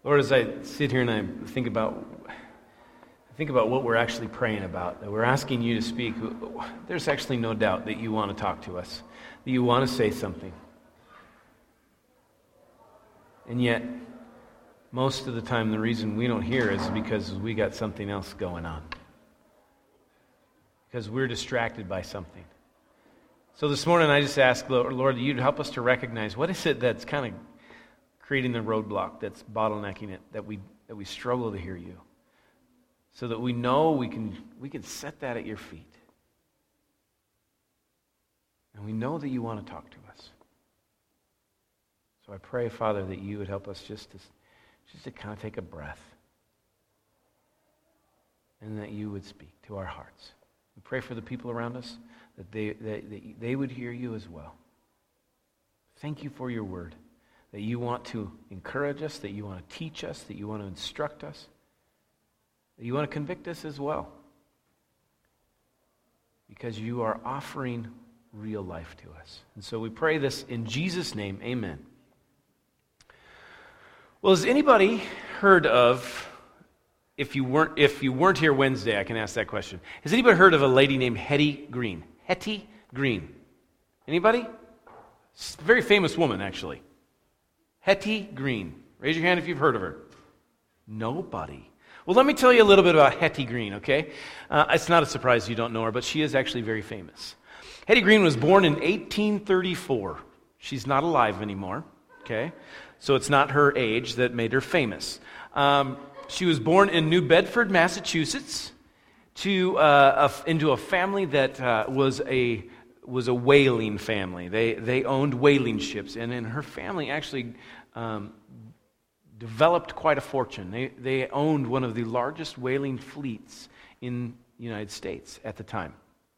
Lord, as I sit here and I think about what we're actually praying about, that we're asking you to speak, there's actually no doubt that you want to talk to us, that you want to say something. And yet, most of the time, the reason we don't hear is because we got something else going on. Because we're distracted by something. So this morning, I just ask, Lord, you'd help us to recognize what is it that's kind of creating the roadblock, that's bottlenecking it, that we struggle to hear you, so that we know we can set that at your feet, and we know that you want to talk to us. So I pray, Father, that you would help us just to kind of take a breath, and that you would speak to our hearts. We pray for the people around us, that they would hear you as well. Thank you for your word, that you want to encourage us, that you want to teach us, that you want to instruct us, that you want to convict us as well. Because you are offering real life to us. And so we pray this in Jesus' name, amen. Well, has anybody heard of, if you weren't here Wednesday, I can ask that question. Has anybody heard of a lady named Hetty Green? Hetty Green. Anybody? She's a very famous woman, actually. Hetty Green. Raise your hand if you've heard of her. Nobody. Well, let me tell you a little bit about Hetty Green, okay? It's not a surprise you don't know her, but she is actually very famous. Hetty Green was born in 1834. She's not alive anymore, okay? So it's not her age that made her famous. She was born in New Bedford, Massachusetts, into a family that was a whaling family. They owned whaling ships, and her family actually developed quite a fortune. They owned one of the largest whaling fleets in the United States at the time.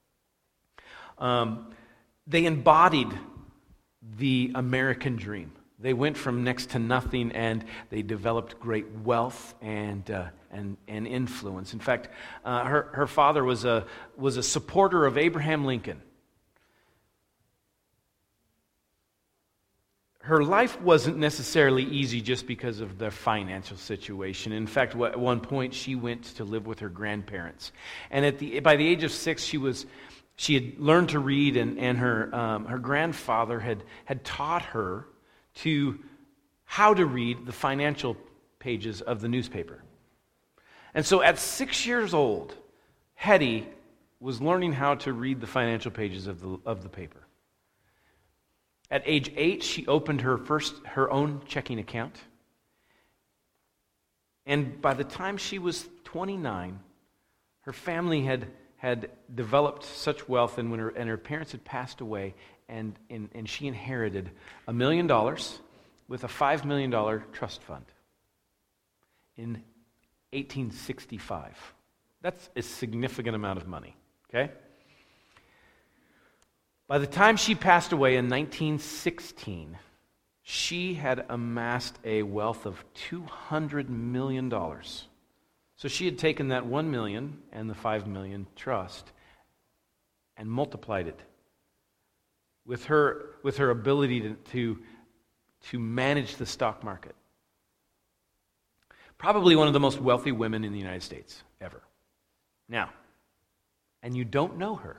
They embodied the American dream. They went from next to nothing, and they developed great wealth and influence. In fact, her father was a supporter of Abraham Lincoln. Her life wasn't necessarily easy just because of the financial situation. In fact, at one point, she went to live with her grandparents. And by the age of 6, she had learned to read, and her grandfather had taught her how to read the financial pages of the newspaper. And so at 6 years old, Hetty was learning how to read the financial pages of the paper. At age 8, she opened her own checking account. And by the time she was 29, her family had developed such wealth, and her parents had passed away, and she inherited $1 million with a $5 million trust fund in 1865. That's a significant amount of money, okay? By the time she passed away in 1916, she had amassed a wealth of $200 million. So she had taken that $1 million and the $5 million trust and multiplied it with her ability to manage the stock market. Probably one of the most wealthy women in the United States ever. Now, and you don't know her.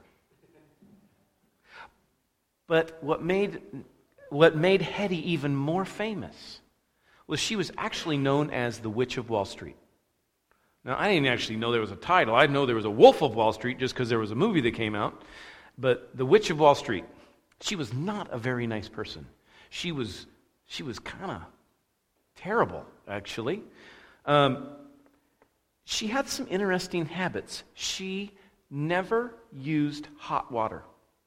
But what made Hetty even more famous was she was actually known as the Witch of Wall Street. Now, I didn't actually know there was a title. I know there was a Wolf of Wall Street just because there was a movie that came out. But the Witch of Wall Street, she was not a very nice person. She was kind of terrible, actually. She had some interesting habits. She never used hot water.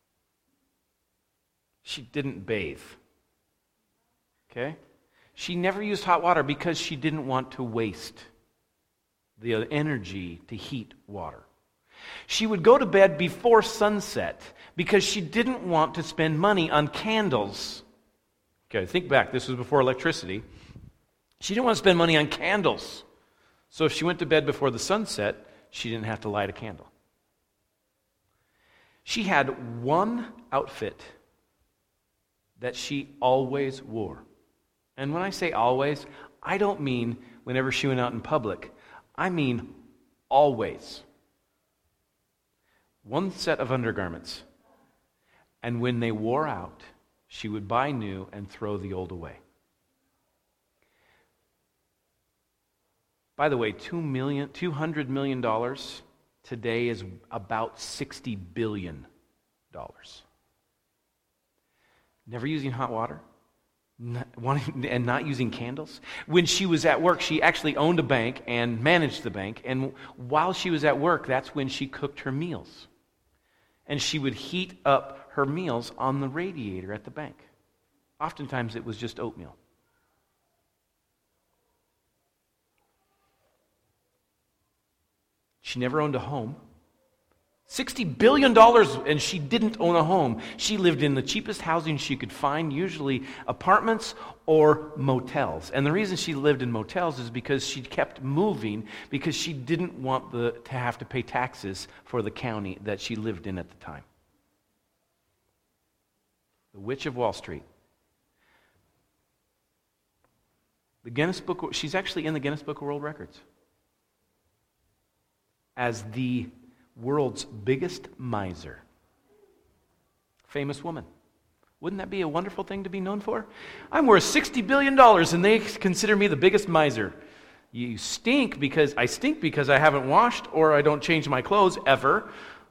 She didn't bathe. Okay? She never used hot water because she didn't want to waste the energy to heat water. She would go to bed before sunset because she didn't want to spend money on candles. Okay, think back. This was before electricity. She didn't want to spend money on candles. So if she went to bed before the sunset, she didn't have to light a candle. She had one outfit that she always wore. And when I say always I don't mean whenever she went out in public. I mean always. One set of undergarments. And when they wore out, she would buy new and throw the old away. By the way, $200 million today is about $60 billion. Never using hot water and not using candles. When she was at work, she actually owned a bank and managed the bank. And while she was at work, that's when she cooked her meals. And she would heat up her meals on the radiator at the bank. Oftentimes it was just oatmeal. She never owned a home. $60 billion, and she didn't own a home. She lived in the cheapest housing she could find, usually apartments or motels. And the reason she lived in motels is because she kept moving, because she didn't want to have to pay taxes for the county that she lived in at the time. The Witch of Wall Street. The Guinness Book, she's actually in the Guinness Book of World Records as the world's biggest miser. Famous woman. Wouldn't that be a wonderful thing to be known for? I'm worth $60 billion and they consider me the biggest miser. I stink because I haven't washed or I don't change my clothes ever.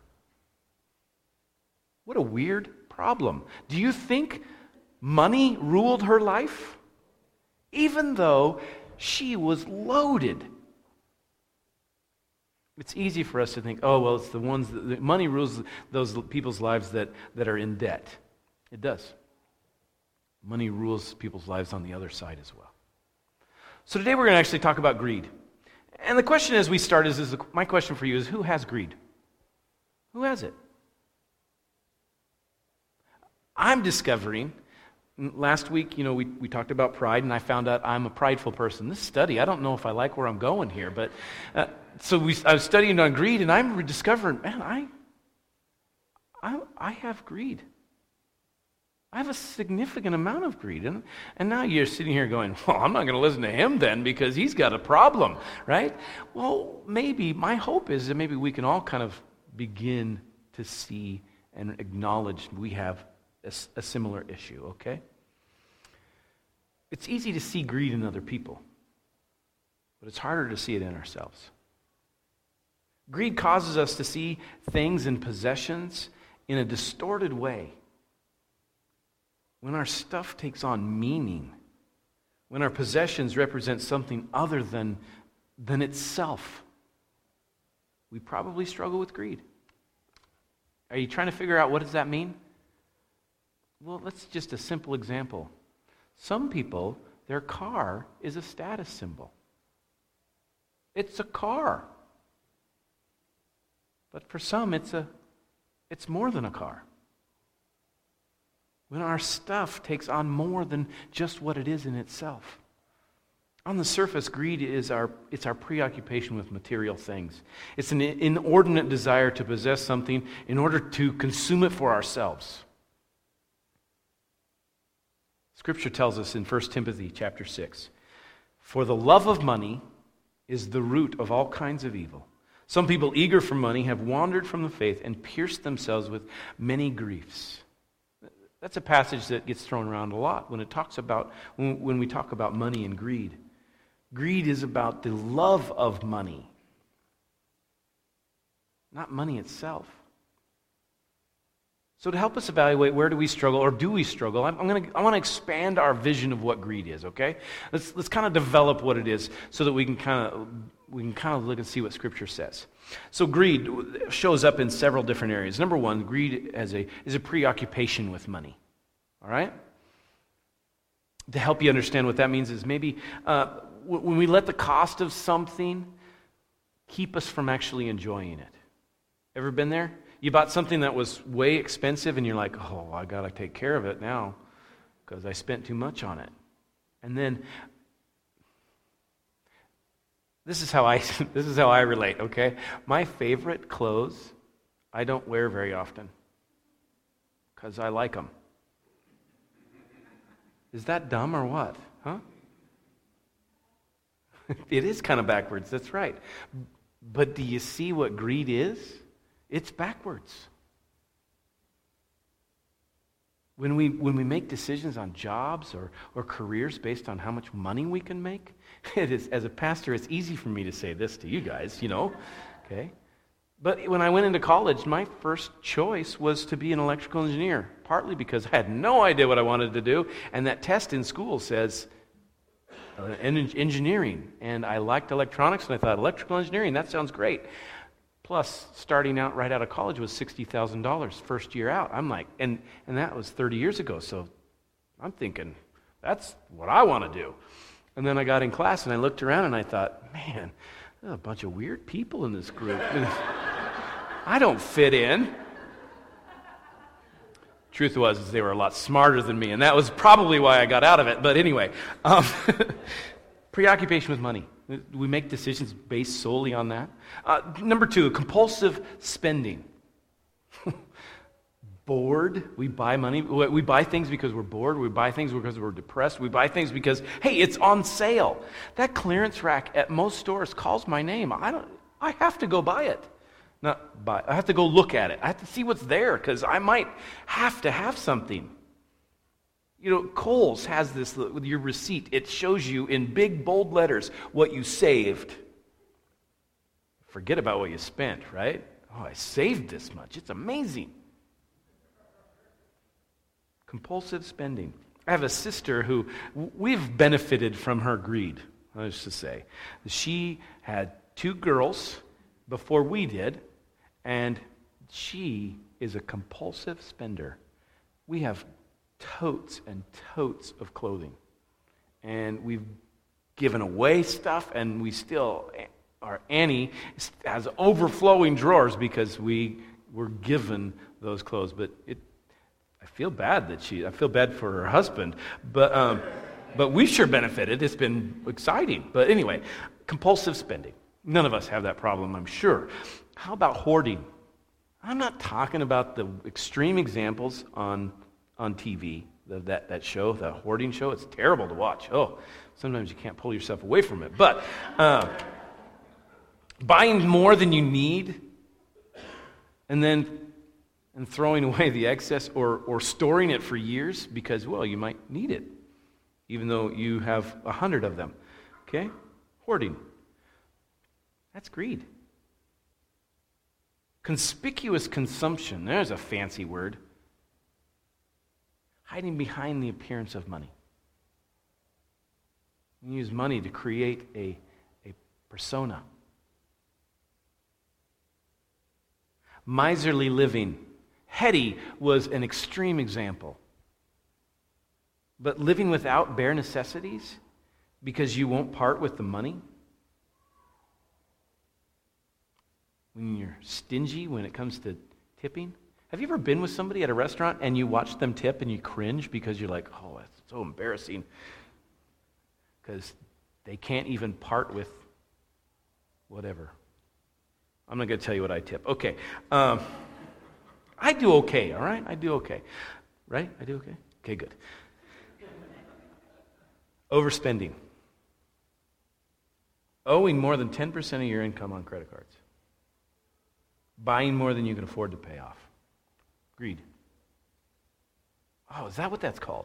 What a weird problem. Do you think money ruled her life? Even though she was loaded. It's easy for us to think, oh, well, it's the ones that money rules those people's lives that are in debt. It does. Money rules people's lives on the other side as well. So today we're going to actually talk about greed. And the question as we start my question for you is, who has greed? Who has it? I'm discovering, last week, we talked about pride, and I found out I'm a prideful person. This study, I don't know if I like where I'm going here, but I was studying on greed, and I'm discovering, man, I have greed. I have a significant amount of greed. And now you're sitting here going, well, I'm not going to listen to him then because he's got a problem, right? Well, maybe, my hope is that maybe we can all kind of begin to see and acknowledge we have a similar issue, okay? It's easy to see greed in other people, but it's harder to see it in ourselves. Greed causes us to see things and possessions in a distorted way. When our stuff takes on meaning, when our possessions represent something other than itself, we probably struggle with greed. Are you trying to figure out what does that mean? Well, that's just a simple example. Some people, their car is a status symbol. It's a car. But for some, it's more than a car. When our stuff takes on more than just what it is in itself. On the surface, greed is our preoccupation with material things. It's an inordinate desire to possess something in order to consume it for ourselves. Scripture tells us in 1 Timothy chapter 6, "For the love of money is the root of all kinds of evil. Some people eager for money have wandered from the faith and pierced themselves with many griefs." That's a passage that gets thrown around a lot when we talk about money and greed. Greed is about the love of money, not money itself. So to help us evaluate where do we struggle, or do we struggle, I want to expand our vision of what greed is. Okay, let's kind of develop what it is so that we can kind of look and see what Scripture says. So greed shows up in several different areas. Number one, greed is a preoccupation with money. All right. To help you understand what that means is maybe when we let the cost of something keep us from actually enjoying it. Ever been there? You bought something that was way expensive and you're like, oh, I got to take care of it now because I spent too much on it. And then, this is how I relate, okay? My favorite clothes, I don't wear very often because I like them. Is that dumb or what? Huh? It is kind of backwards, that's right. But do you see what greed is? It's backwards. When we make decisions on jobs or careers based on how much money we can make, it is, as a pastor, it's easy for me to say this to you guys, okay? But when I went into college, my first choice was to be an electrical engineer, partly because I had no idea what I wanted to do, and that test in school says engineering, and I liked electronics, and I thought, electrical engineering, that sounds great. Plus, starting out right out of college was $60,000 first year out. I'm like, and that was 30 years ago, so I'm thinking, that's what I want to do. And then I got in class, and I looked around, and I thought, man, there's a bunch of weird people in this group. I don't fit in. Truth was, is they were a lot smarter than me, and that was probably why I got out of it. But anyway, preoccupation with money. We make decisions based solely on that. Number 2, compulsive spending. Bored. We buy money. We buy things because we're bored. We buy things because we're depressed. We buy things because, hey, it's on sale. That clearance rack at most stores calls my name. I have to go buy it. Not buy. I have to go look at it. I have to see what's there because I might have to have something. Kohl's has this with your receipt. It shows you in big, bold letters what you saved. Forget about what you spent, right? Oh, I saved this much. It's amazing. Compulsive spending. I have a sister who we've benefited from her greed, I used to say. She had 2 girls before we did, and she is a compulsive spender. We have totes and totes of clothing. And we've given away stuff, and we still, Annie has overflowing drawers because we were given those clothes. But I feel bad I feel bad for her husband, but we sure benefited. It's been exciting. But anyway, compulsive spending. None of us have that problem, I'm sure. How about hoarding? I'm not talking about the extreme examples on TV, that show, the hoarding show. It's terrible to watch. Oh, sometimes you can't pull yourself away from it. But buying more than you need and throwing away the excess or storing it for years because, well, you might need it, even though you have 100 of them. Okay? Hoarding. That's greed. Conspicuous consumption. There's a fancy word. Hiding behind the appearance of money. You use money to create a persona. Miserly living. Hetty was an extreme example. But living without bare necessities because you won't part with the money. When you're stingy when it comes to tipping. Have you ever been with somebody at a restaurant and you watch them tip and you cringe because you're like, oh, that's so embarrassing. Because they can't even part with whatever. I'm not going to tell you what I tip. Okay. I do okay, all right? I do okay. Right? I do okay? Okay, good. Overspending. Owing more than 10% of your income on credit cards. Buying more than you can afford to pay off. Greed. Oh, is that what that's called?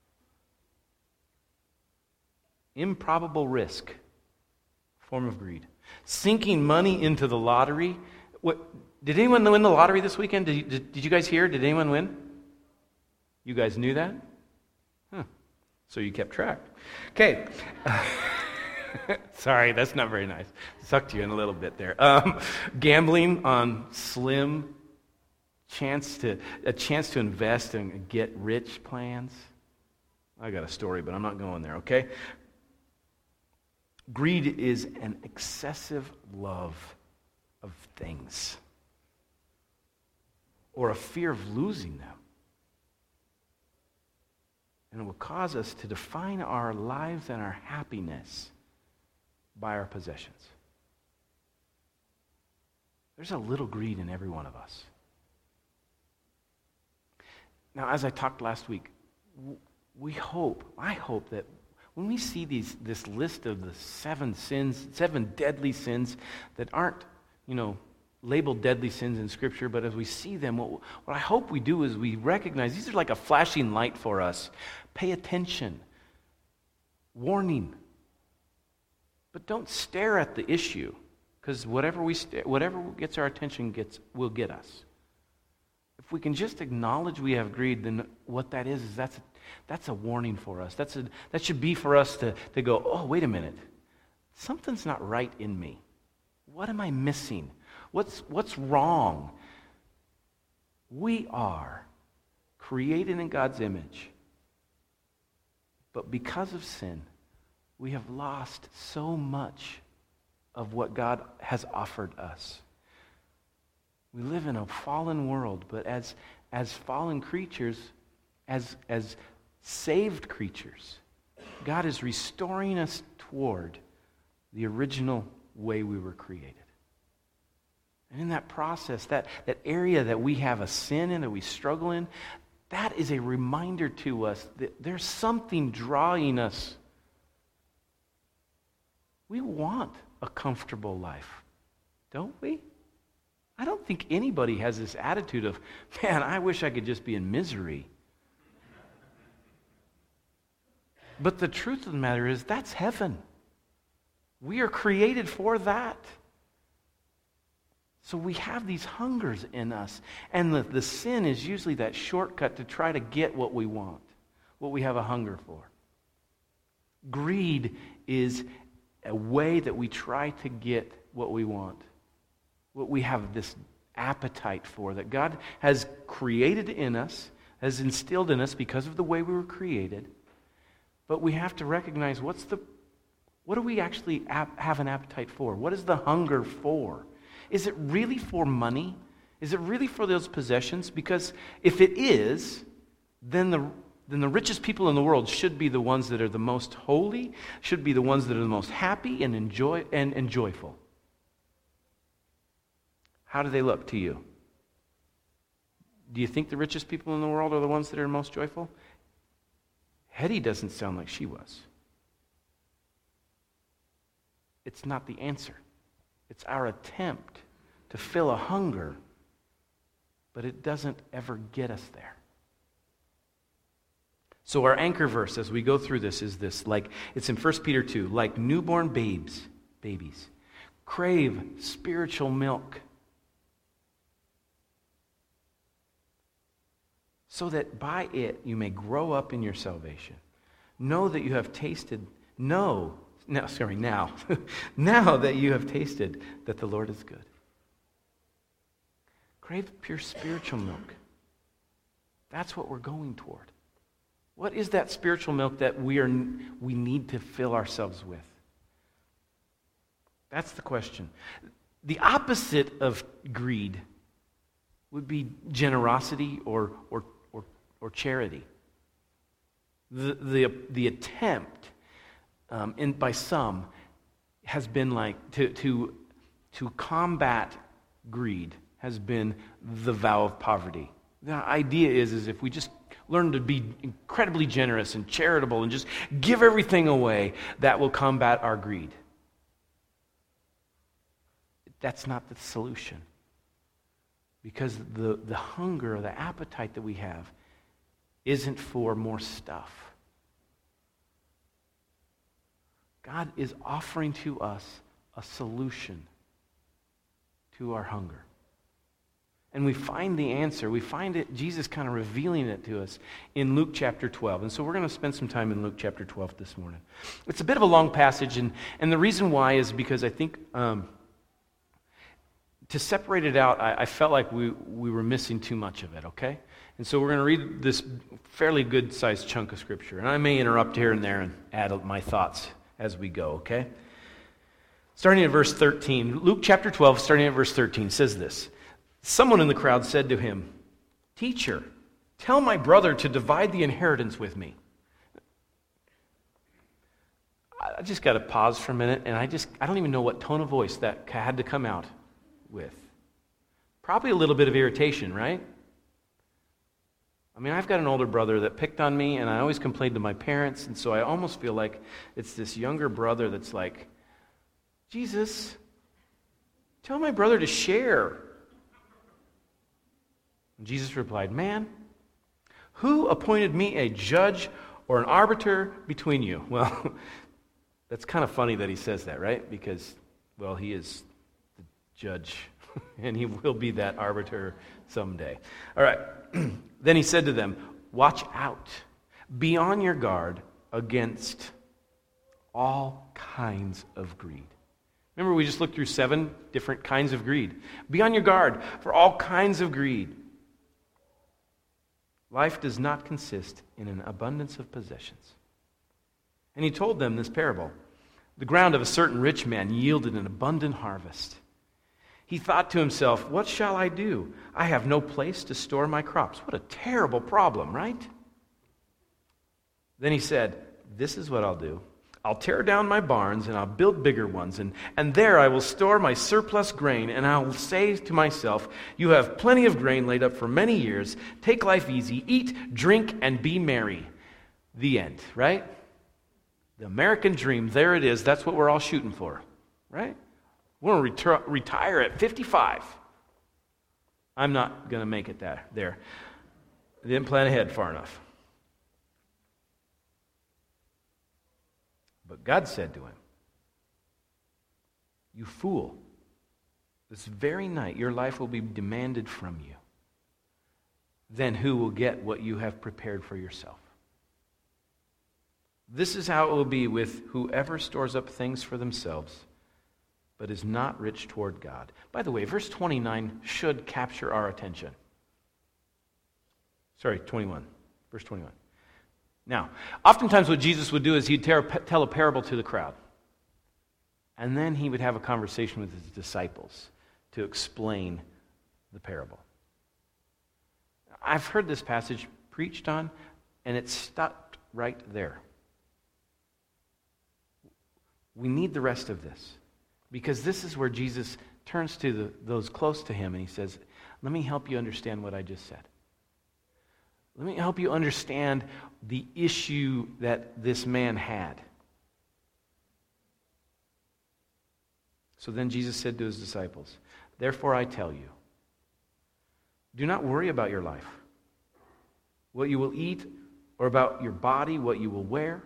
Improbable risk. Form of greed. Sinking money into the lottery. Did anyone win the lottery this weekend? Did you guys hear? Did anyone win? You guys knew that? Huh. So you kept track. Okay. Sorry, that's not very nice. Sucked you in a little bit there. Gambling on slim a chance to invest and get rich plans. I got a story, but I'm not going there, okay? Greed is an excessive love of things or a fear of losing them. And it will cause us to define our lives and our happiness by our possessions. There's a little greed in every one of us. Now, as I talked last week, I hope that When we see this list of the 7 sins, 7 deadly sins that aren't, labeled deadly sins in Scripture, but as we see them, what I hope we do is we recognize these are like a flashing light for us. Pay attention. Warning. But don't stare at the issue, because whatever gets our attention will get us. If we can just acknowledge we have greed, then what that is that's a warning for us. That should be for us to go, oh, wait a minute. Something's not right in me. What am I missing? What's wrong? We are created in God's image. But because of sin, we have lost so much of what God has offered us. We live in a fallen world, but as fallen creatures, as saved creatures, God is restoring us toward the original way we were created. And in that process, that area that we have a sin in, that we struggle in, that is a reminder to us that there's something drawing us. We want a comfortable life, don't we? I don't think anybody has this attitude of, man, I wish I could just be in misery. But the truth of the matter is, that's heaven. We are created for that. So we have these hungers in us. And the sin is usually that shortcut to try to get what we want, what we have a hunger for. Greed is a way that we try to get what we want, what we have this appetite for, that God has created in us, has instilled in us because of the way we were created. But we have to recognize what do we actually have an appetite for? What is the hunger for? Is it really for money? Is it really for those possessions? Because if it is, then the richest people in the world should be the ones that are the most holy, should be the ones that are the most happy and joyful. How do they look to you? Do you think the richest people in the world are the ones that are most joyful? Hetty doesn't sound like she was. It's not the answer. It's our attempt to fill a hunger, but it doesn't ever get us there. So our anchor verse as we go through this is this, it's in 1 Peter 2, like newborn babies, crave spiritual milk, so that by it you may grow up in your salvation. Know that you have tasted, now that you have tasted that the Lord is good. Crave pure spiritual milk. That's what we're going toward. What is that spiritual milk that we need to fill ourselves with? That's the question. The opposite of greed would be generosity or charity. The attempt by some has been to combat greed has been the vow of poverty. The idea is if we just learn to be incredibly generous and charitable and just give everything away, that will combat our greed. That's not the solution. Because the hunger or the appetite that we have isn't for more stuff. God is offering to us a solution to our hunger. And we find the answer. We find it, Jesus kind of revealing it to us in Luke chapter 12. And so we're going to spend some time in Luke chapter 12 this morning. It's a bit of a long passage, and the reason why is because I think to separate it out, I felt like we were missing too much of it, okay? And so we're going to read this fairly good-sized chunk of Scripture. And I may interrupt here and there and add my thoughts as we go, okay? Starting at verse 13, Luke chapter 12, starting at verse 13, says this. Someone in the crowd said to him, "Teacher, tell my brother to divide the inheritance with me." I just got to pause for a minute, and I don't even know what tone of voice that had to come out with. Probably a little bit of irritation, right? I mean, I've got an older brother that picked on me, and I always complained to my parents, and so I almost feel like it's this younger brother that's like, Jesus, tell my brother to share. And Jesus replied, man, who appointed me a judge or an arbiter between you? Well, that's kind of funny that he says that, right? Because, well, he is the judge, and he will be that arbiter someday. All right. Then he said to them, watch out. Be on your guard against all kinds of greed. Remember, we just looked through 7 different kinds of greed. Be on your guard for all kinds of greed. Life does not consist in an abundance of possessions. And he told them this parable. The ground of a certain rich man yielded an abundant harvest. He thought to himself, what shall I do? I have no place to store my crops. What a terrible problem, right? Then he said, this is what I'll do. I'll tear down my barns and I'll build bigger ones, and there I will store my surplus grain, and I'll say to myself, you have plenty of grain laid up for many years. Take life easy, eat, drink, and be merry. The end, right? The American dream, there it is. That's what we're all shooting for, right? We're going to retire at 55. I'm not going to make it there. I didn't plan ahead far enough. But God said to him, you fool, this very night your life will be demanded from you. Then who will get what you have prepared for yourself? This is how it will be with whoever stores up things for themselves, but is not rich toward God. By the way, verse 29 should capture our attention. Sorry, 21. Verse 21. Now, oftentimes what Jesus would do is he'd tell a parable to the crowd. And then he would have a conversation with his disciples to explain the parable. I've heard this passage preached on, and it stopped right there. We need the rest of this. Because this is where Jesus turns to those close to him and he says, let me help you understand what I just said. Let me help you understand the issue that this man had. So then Jesus said to his disciples, therefore I tell you, do not worry about your life, what you will eat, or about your body, what you will wear.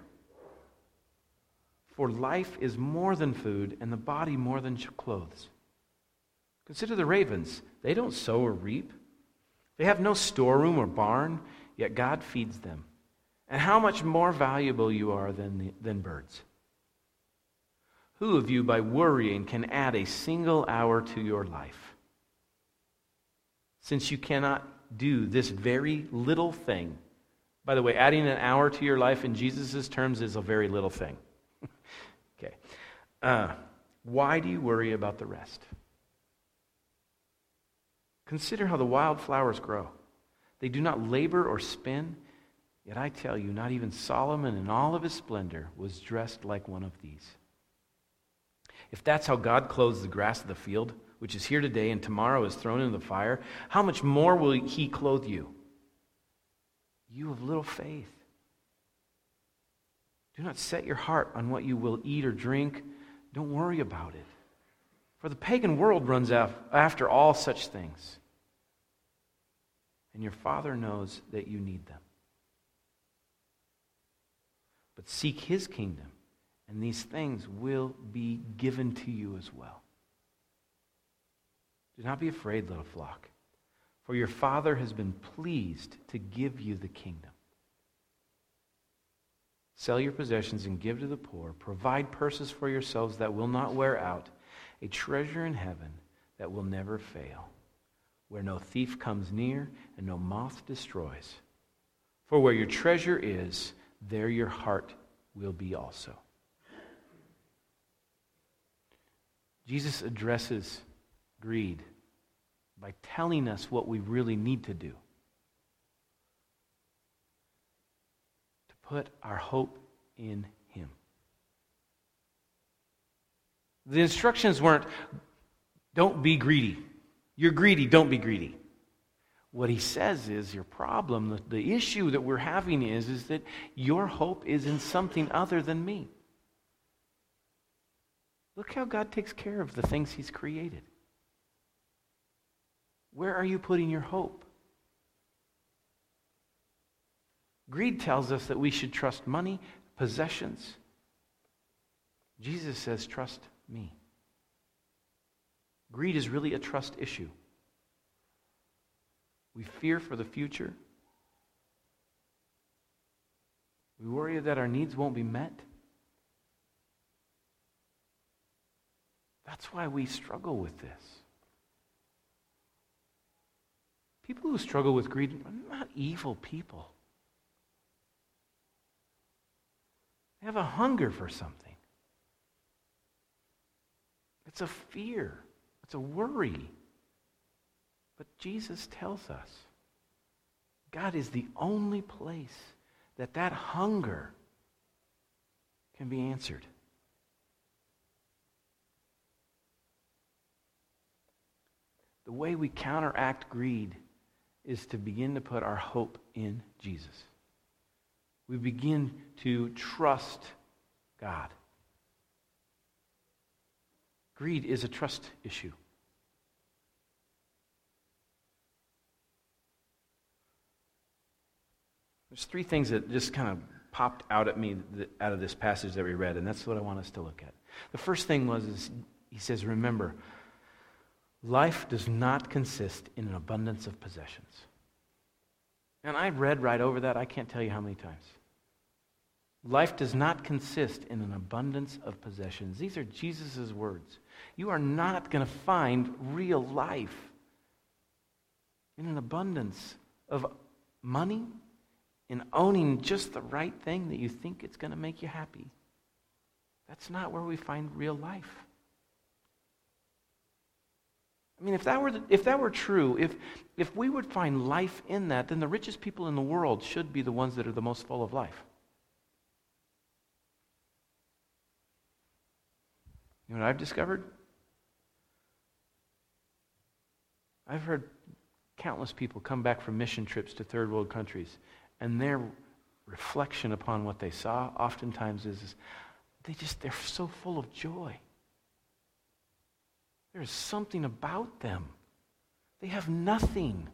For life is more than food, and the body more than clothes. Consider the ravens. They don't sow or reap. They have no storeroom or barn, yet God feeds them. And how much more valuable you are than birds. Who of you, by worrying, can add a single hour to your life? Since you cannot do this very little thing. By the way, adding an hour to your life in Jesus' terms is a very little thing. Okay. Why do you worry about the rest? Consider how the wild flowers grow. They do not labor or spin, yet I tell you, not even Solomon in all of his splendor was dressed like one of these. If that's how God clothes the grass of the field, which is here today and tomorrow is thrown into the fire, how much more will he clothe you? You of little faith. Do not set your heart on what you will eat or drink. Don't worry about it. For the pagan world runs after all such things. And your Father knows that you need them. But seek his kingdom, and these things will be given to you as well. Do not be afraid, little flock, for your Father has been pleased to give you the kingdom. Sell your possessions and give to the poor. Provide purses for yourselves that will not wear out, a treasure in heaven that will never fail, where no thief comes near and no moth destroys. For where your treasure is, there your heart will be also. Jesus addresses greed by telling us what we really need to do. Put our hope in him. The instructions weren't, don't be greedy. You're greedy, don't be greedy. What he says is your problem, the issue that we're having is that your hope is in something other than me. Look how God takes care of the things he's created. Where are you putting your hope? Greed tells us that we should trust money, possessions. Jesus says, trust me. Greed is really a trust issue. We fear for the future. We worry that our needs won't be met. That's why we struggle with this. People who struggle with greed are not evil people. They have a hunger for something. It's a fear. It's a worry. But Jesus tells us God is the only place that hunger can be answered. The way we counteract greed is to begin to put our hope in Jesus. We begin to trust God. Greed is a trust issue. There's three things that just kind of popped out at me out of this passage that we read, and that's what I want us to look at. The first thing is he says, remember, life does not consist in an abundance of possessions. And I read right over that, I can't tell you how many times. Life does not consist in an abundance of possessions. These are Jesus' words. You are not going to find real life in an abundance of money, in owning just the right thing that you think it's going to make you happy. That's not where we find real life. I mean, if that were true, if we would find life in that, then the richest people in the world should be the ones that are the most full of life. You know what I've discovered? I've heard countless people come back from mission trips to third world countries, and their reflection upon what they saw oftentimes is they're so full of joy. There's something about them. They have nothing.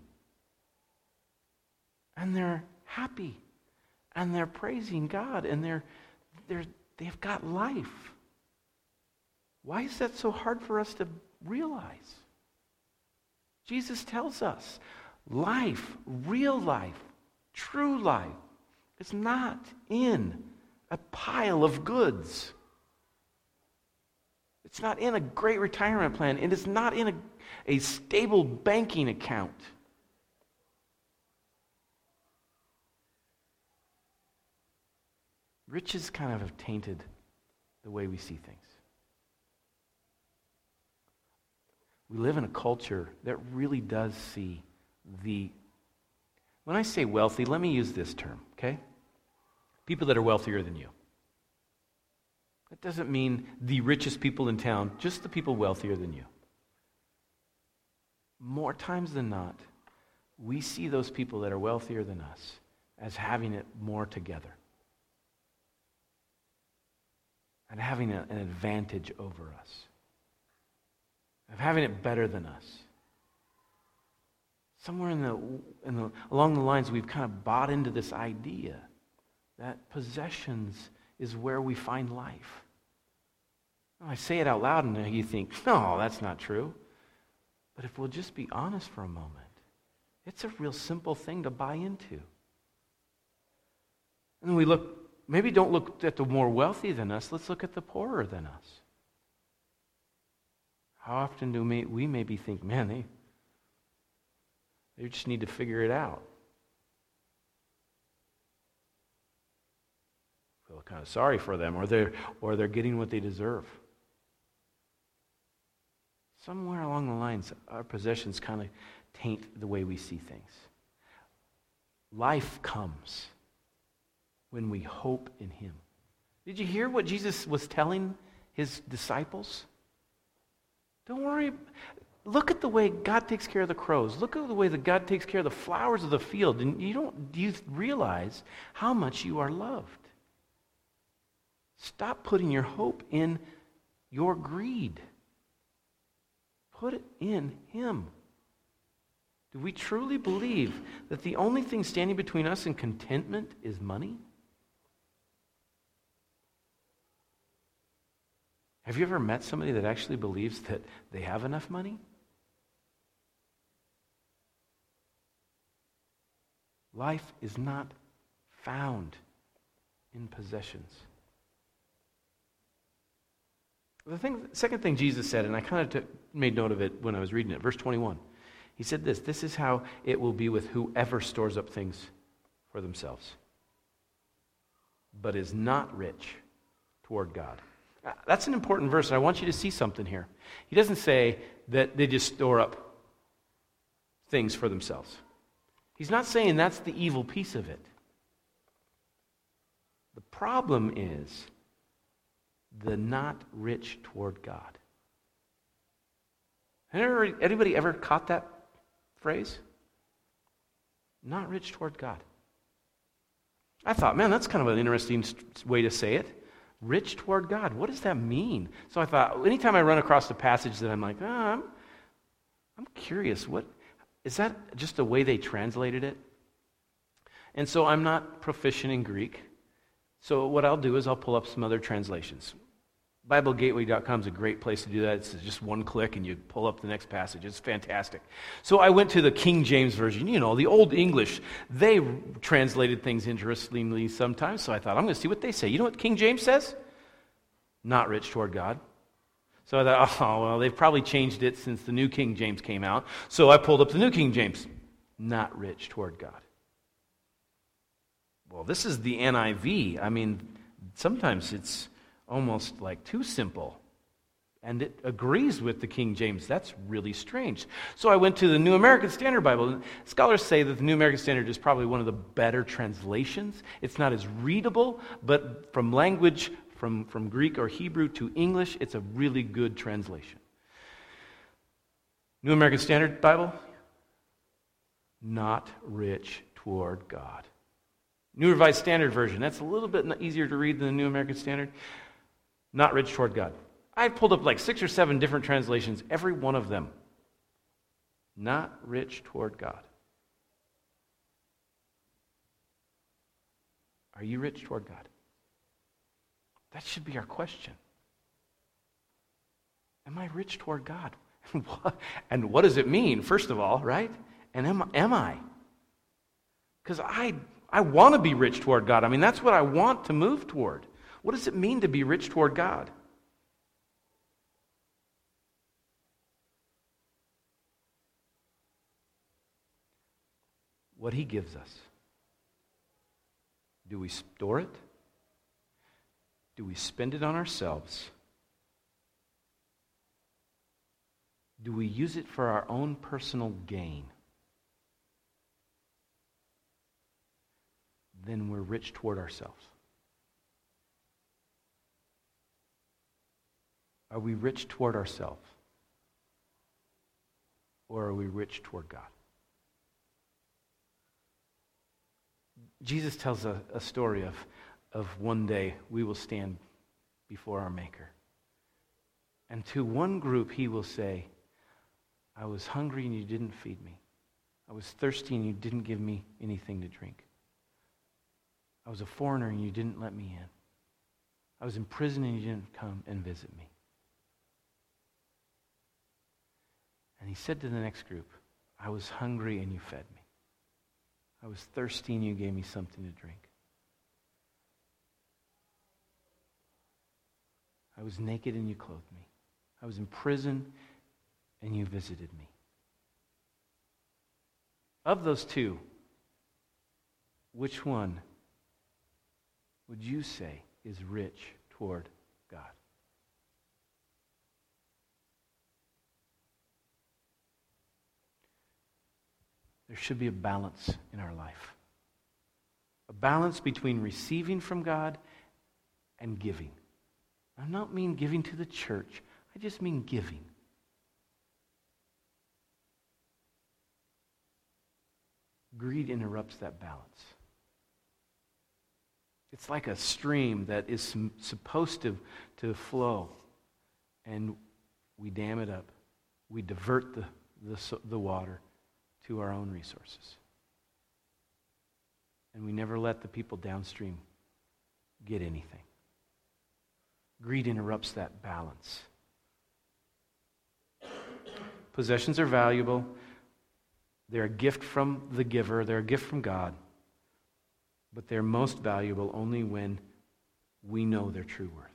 And they're happy. And they're praising God. And they've got life. Why is that so hard for us to realize? Jesus tells us life, real life, true life, is not in a pile of goods. It's not in a great retirement plan. It is not in a stable banking account. Riches kind of have tainted the way we see things. We live in a culture that really does see when I say wealthy, let me use this term, okay? People that are wealthier than you. That doesn't mean the richest people in town, just the people wealthier than you. More times than not, we see those people that are wealthier than us as having it more together and having an advantage over us, of having it better than us. Somewhere along the lines, we've kind of bought into this idea that possessions is where we find life. I say it out loud and you think, no, that's not true. But if we'll just be honest for a moment, it's a real simple thing to buy into. And we maybe don't look at the more wealthy than us, let's look at the poorer than us. How often do we maybe think, man, they just need to figure it out. Feel kind of sorry for them, or they're getting what they deserve. Somewhere along the lines, our possessions kind of taint the way we see things. Life comes when we hope in Him. Did you hear what Jesus was telling His disciples? Don't worry. Look at the way God takes care of the crows. Look at the way that God takes care of the flowers of the field. And do you realize how much you are loved? Stop putting your hope in your greed. Put it in Him. Do we truly believe that the only thing standing between us and contentment is money? Have you ever met somebody that actually believes that they have enough money? Life is not found in possessions. Second thing Jesus said, and I kind of made note of it when I was reading it, verse 21. He said this is how it will be with whoever stores up things for themselves, but is not rich toward God. That's an important verse, and I want you to see something here. He doesn't say that they just store up things for themselves. He's not saying that's the evil piece of it. The problem is the not rich toward God. Anybody ever caught that phrase? Not rich toward God. I thought, man, that's kind of an interesting way to say it. Rich toward God. What does that mean? So I thought, anytime I run across a passage that I'm like, I'm curious, what is that just the way they translated it? And so I'm not proficient in Greek. So what I'll do is I'll pull up some other translations. BibleGateway.com is a great place to do that. It's just one click and you pull up the next passage. It's fantastic. So I went to the King James Version. The Old English. They translated things interestingly sometimes. So I thought, I'm going to see what they say. You know what King James says? Not rich toward God. So I thought, they've probably changed it since the New King James came out. So I pulled up the New King James. Not rich toward God. Well, this is the NIV. I mean, sometimes it's almost like too simple. And it agrees with the King James. That's really strange. So I went to the New American Standard Bible. Scholars say that the New American Standard is probably one of the better translations. It's not as readable, but from language, from Greek or Hebrew to English, it's a really good translation. New American Standard Bible, not rich toward God. New Revised Standard Version, that's a little bit easier to read than the New American Standard. Not rich toward God. I pulled up like 6 or 7 different translations, every one of them. Not rich toward God. Are you rich toward God? That should be our question. Am I rich toward God? And what does it mean, first of all, right? And am I? Because I want to be rich toward God. I mean, that's what I want to move toward. What does it mean to be rich toward God? What He gives us. Do we store it? Do we spend it on ourselves? Do we use it for our own personal gain? Then we're rich toward ourselves. Are we rich toward ourselves? Or are we rich toward God? Jesus tells a story of one day we will stand before our Maker. And to one group He will say, I was hungry and you didn't feed me. I was thirsty and you didn't give me anything to drink. I was a foreigner and you didn't let me in. I was in prison and you didn't come and visit me. And He said to the next group, I was hungry and you fed me. I was thirsty and you gave me something to drink. I was naked and you clothed me. I was in prison and you visited me. Of those two, which one would you say is rich toward God? There should be a balance in our life. A balance between receiving from God and giving. I don't mean giving to the church. I just mean giving. Greed interrupts that balance. It's like a stream that is supposed to flow, and we dam it up. We divert the water to our own resources. And we never let the people downstream get anything. Greed interrupts that balance. Possessions are valuable. They're a gift from the giver. They're a gift from God. But they're most valuable only when we know their true worth.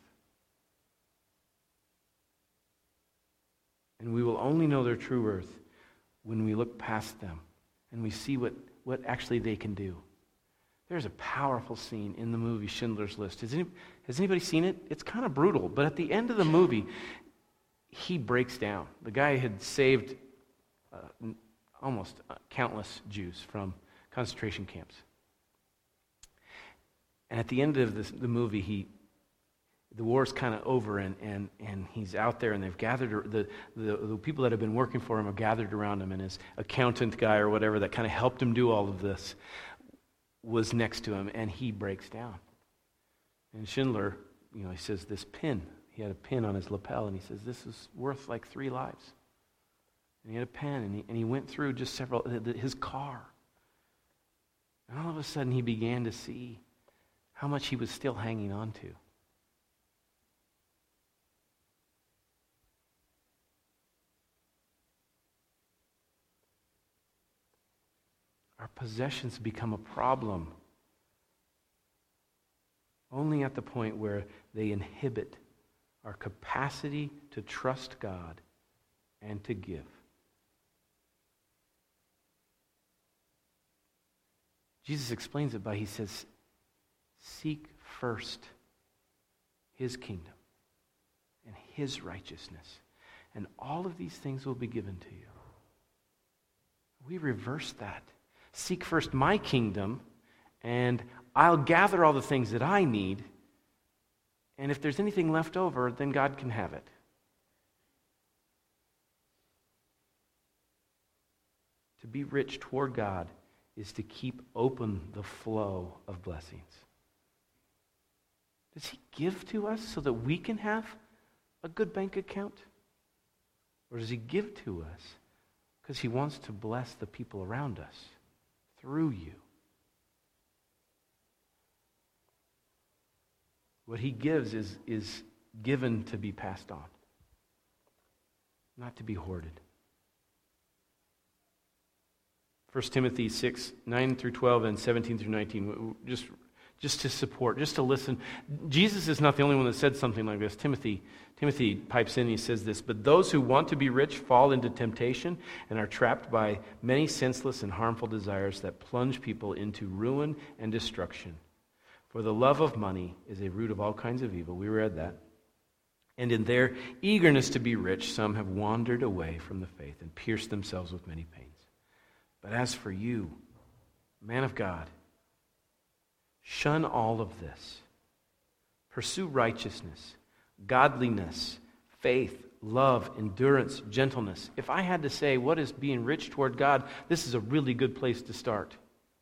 And we will only know their true worth when we look past them and we see what actually they can do. There's a powerful scene in the movie Schindler's List. Has anybody seen it? It's kind of brutal, but at the end of the movie, he breaks down. The guy had saved almost countless Jews from concentration camps. And at the end of the movie, the war's kind of over, and he's out there, and they've gathered, the people that have been working for him are gathered around him, and his accountant guy or whatever that kind of helped him do all of this was next to him, and he breaks down. And Schindler, he says, this pin, he had a pin on his lapel, and he says, this is worth like 3 lives. And he had a pen, and he went through just his car. And all of a sudden, he began to see how much he was still hanging on to. Our possessions become a problem only at the point where they inhibit our capacity to trust God and to give. Jesus explains it he says, seek first His kingdom and His righteousness, and all of these things will be given to you. We reverse that. Seek first my kingdom, and I'll gather all the things that I need, and if there's anything left over, then God can have it. To be rich toward God is to keep open the flow of blessings. Does He give to us so that we can have a good bank account? Or does He give to us because He wants to bless the people around us through you? What He gives is given to be passed on, not to be hoarded. 1 Timothy 6, 9 through 12 and 17 through 19, just to support, just to listen. Jesus is not the only one that said something like this. Timothy pipes in and he says this, but those who want to be rich fall into temptation and are trapped by many senseless and harmful desires that plunge people into ruin and destruction. For the love of money is a root of all kinds of evil. We read that. And in their eagerness to be rich, some have wandered away from the faith and pierced themselves with many pains. But as for you, man of God, shun all of this. Pursue righteousness, godliness, faith, love, endurance, gentleness. If I had to say what is being rich toward God, this is a really good place to start.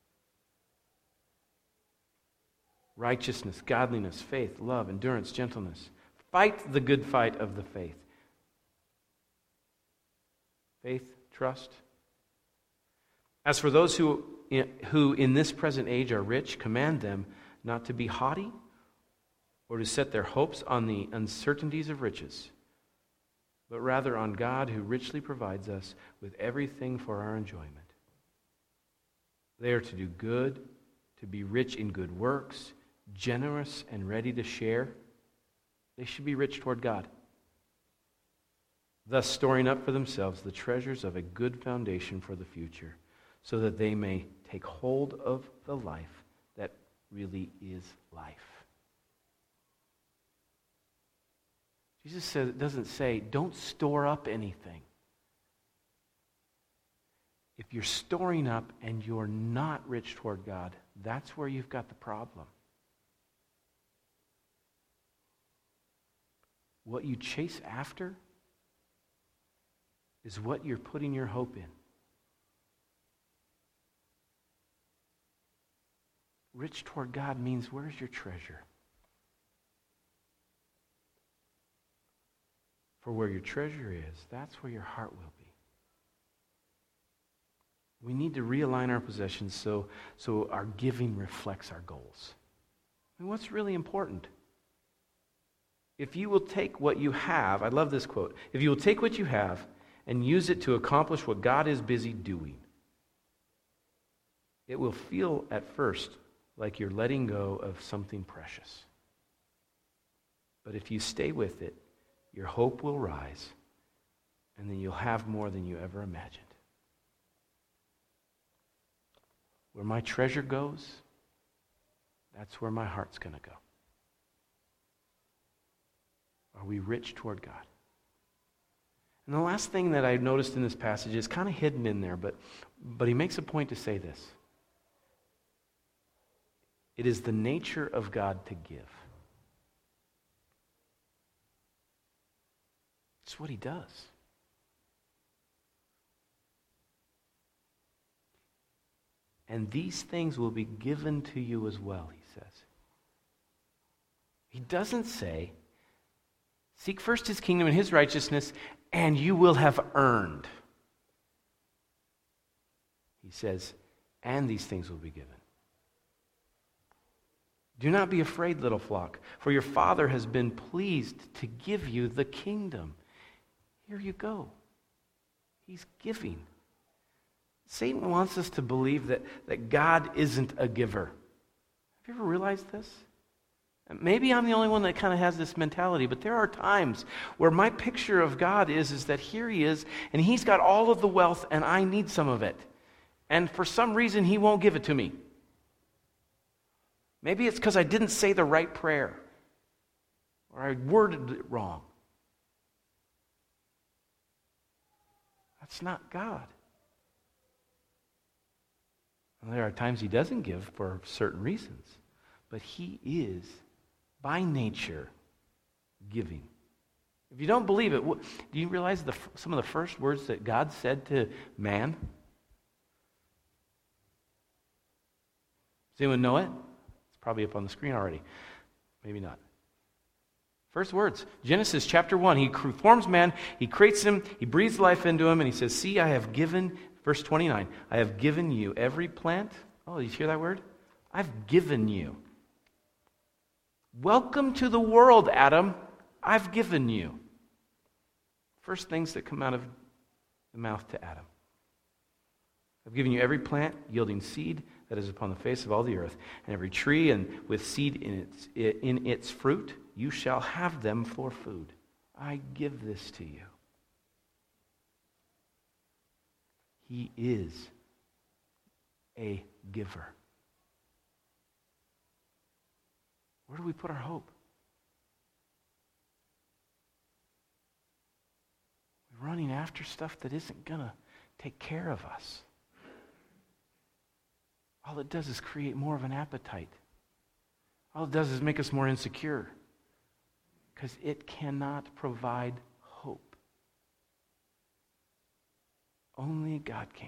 Righteousness, godliness, faith, love, endurance, gentleness. Fight the good fight of the faith. Faith, trust. As for those who in this present age are rich, command them not to be haughty or to set their hopes on the uncertainties of riches, but rather on God who richly provides us with everything for our enjoyment. They are to do good, to be rich in good works, generous and ready to share. They should be rich toward God, thus storing up for themselves the treasures of a good foundation for the future, so that they may take hold of the life that really is life. Jesus doesn't say, don't store up anything. If you're storing up and you're not rich toward God, that's where you've got the problem. What you chase after is what you're putting your hope in. Rich toward God means, where's your treasure? For where your treasure is, that's where your heart will be. We need to realign our possessions so our giving reflects our goals. And what's really important? If you will take what you have, I love this quote, if you will take what you have and use it to accomplish what God is busy doing, it will feel at first like you're letting go of something precious. But if you stay with it, your hope will rise, and then you'll have more than you ever imagined. Where my treasure goes, that's where my heart's going to go. Are we rich toward God? And the last thing that I noticed in this passage is kind of hidden in there, but he makes a point to say this. It is the nature of God to give. It's what he does. And these things will be given to you as well, he says. He doesn't say, seek first his kingdom and his righteousness, and you will have earned. He says, and these things will be given. Do not be afraid, little flock, for your Father has been pleased to give you the kingdom. Here you go. He's giving. Satan wants us to believe that God isn't a giver. Have you ever realized this? Maybe I'm the only one that kind of has this mentality, but there are times where my picture of God is that here he is, and he's got all of the wealth, and I need some of it. And for some reason, he won't give it to me. Maybe it's because I didn't say the right prayer, or I worded it wrong. That's not God. And there are times he doesn't give for certain reasons, but he is, by nature, giving. If you don't believe it, do you realize some of the first words that God said to man? Does anyone know it? It's probably up on the screen already. Maybe not. First words, Genesis chapter 1. He forms man, he creates him, he breathes life into him, and he says, see, I have given, verse 29, I have given you every plant. Oh, did you hear that word? I've given you. Welcome to the world, Adam. I've given you. First things that come out of the mouth to Adam. I've given you every plant yielding seed that is upon the face of all the earth, and every tree and with seed in its fruit. You shall have them for food. I give this to you. He is a giver. Where do we put our hope? We're running after stuff that isn't going to take care of us. All it does is create more of an appetite. All it does is make us more insecure. Because it cannot provide hope. Only God can.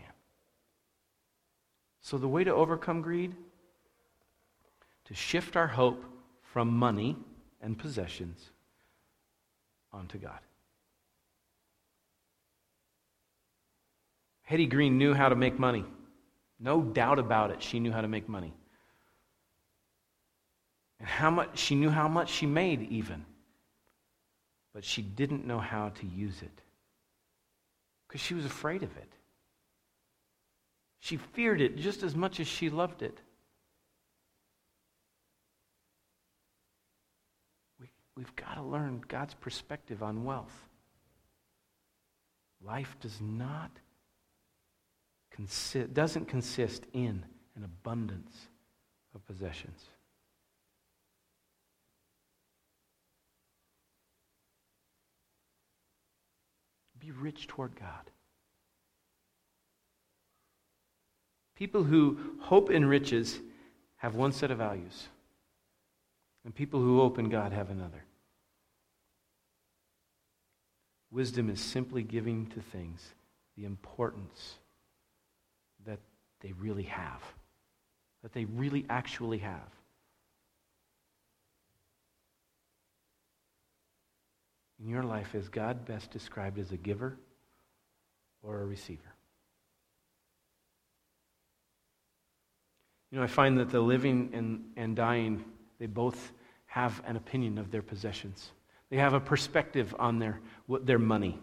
So the way to overcome greed? To shift our hope from money and possessions onto God. Hetty Green knew how to make money. No doubt about it, she knew how to make money. And she knew how much she made even. But she didn't know how to use it because she was afraid of it. She feared it just as much as she loved it. We've got to learn God's perspective on wealth. Life doesn't consist in an abundance of possessions. Be rich toward God. People who hope in riches have one set of values, and people who hope in God have another. Wisdom is simply giving to things the importance that they really have. that they really actually have. In your life, is God best described as a giver or a receiver? You know, I find that the living and dying, they both have an opinion of their possessions. They have a perspective on their money.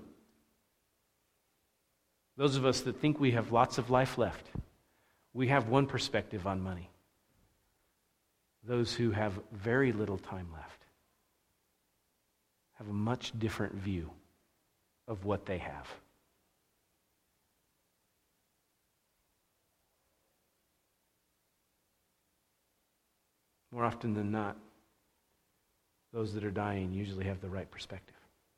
Those of us that think we have lots of life left, we have one perspective on money. Those who have very little time left have a much different view of what they have. More often than not, those that are dying usually have the right perspective.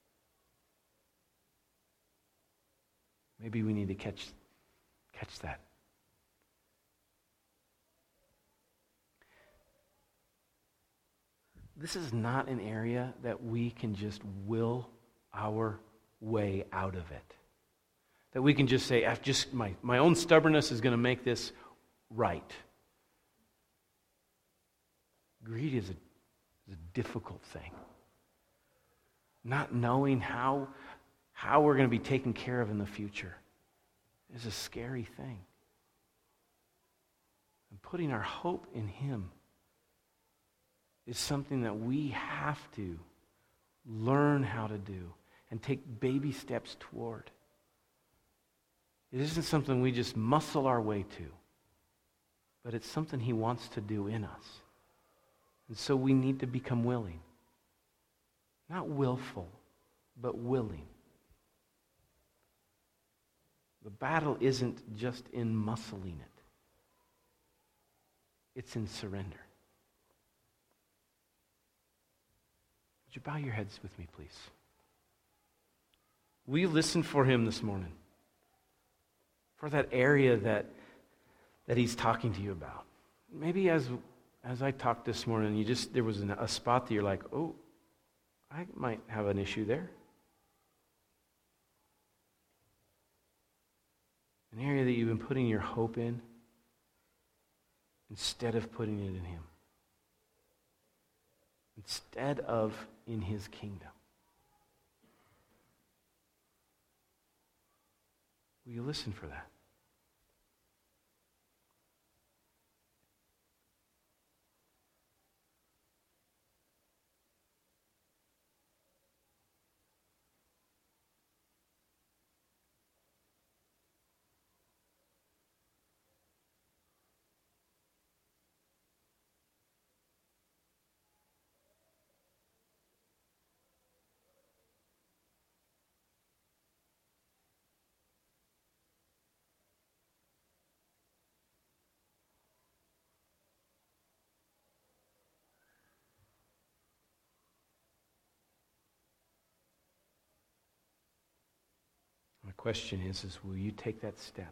Maybe we need to catch that. This is not an area that we can just will our way out of it. That we can just say, my own stubbornness is going to make this right. Greed is a difficult thing. Not knowing how we're going to be taken care of in the future is a scary thing. And putting our hope in Him is something that we have to learn how to do and take baby steps toward. It isn't something we just muscle our way to, but it's something He wants to do in us. And so we need to become willing. Not willful, but willing. The battle isn't just in muscling it. It's in surrender. Would you bow your heads with me, please? Will you listen for Him this morning? For that area that He's talking to you about. Maybe as I talked this morning, there was a spot that you're like, oh, I might have an issue there. An area that you've been putting your hope in instead of putting it in Him. Instead of in His kingdom. Will you listen for that? My question is will you take that step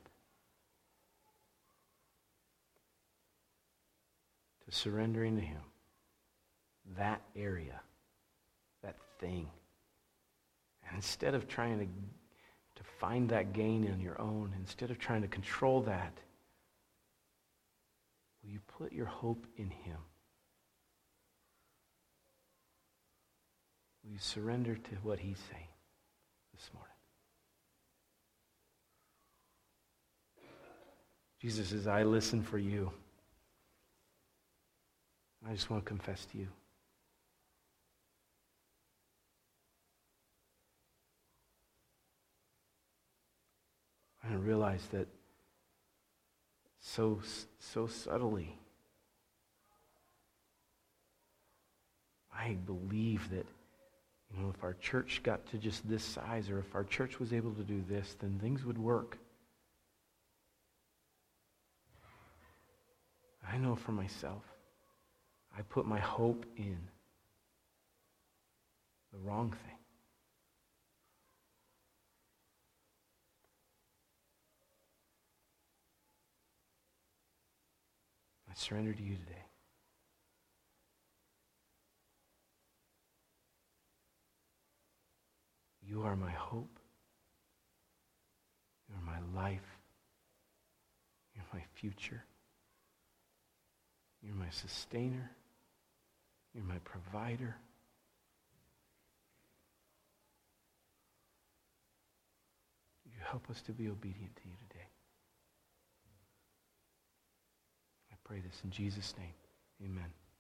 to surrendering to Him that area, that thing? And instead of trying to find that gain on your own, instead of trying to control that, will you put your hope in Him? Will you surrender to what He's saying this morning? Jesus, as I listen for you, I just want to confess to you. I realize that so subtly, I believe that, if our church got to just this size, or if our church was able to do this, then things would work. I know for myself, I put my hope in the wrong thing. I surrender to you today. You are my hope. You are my life. You're my future. You're my sustainer. You're my provider. You help us to be obedient to you today. I pray this in Jesus' name. Amen.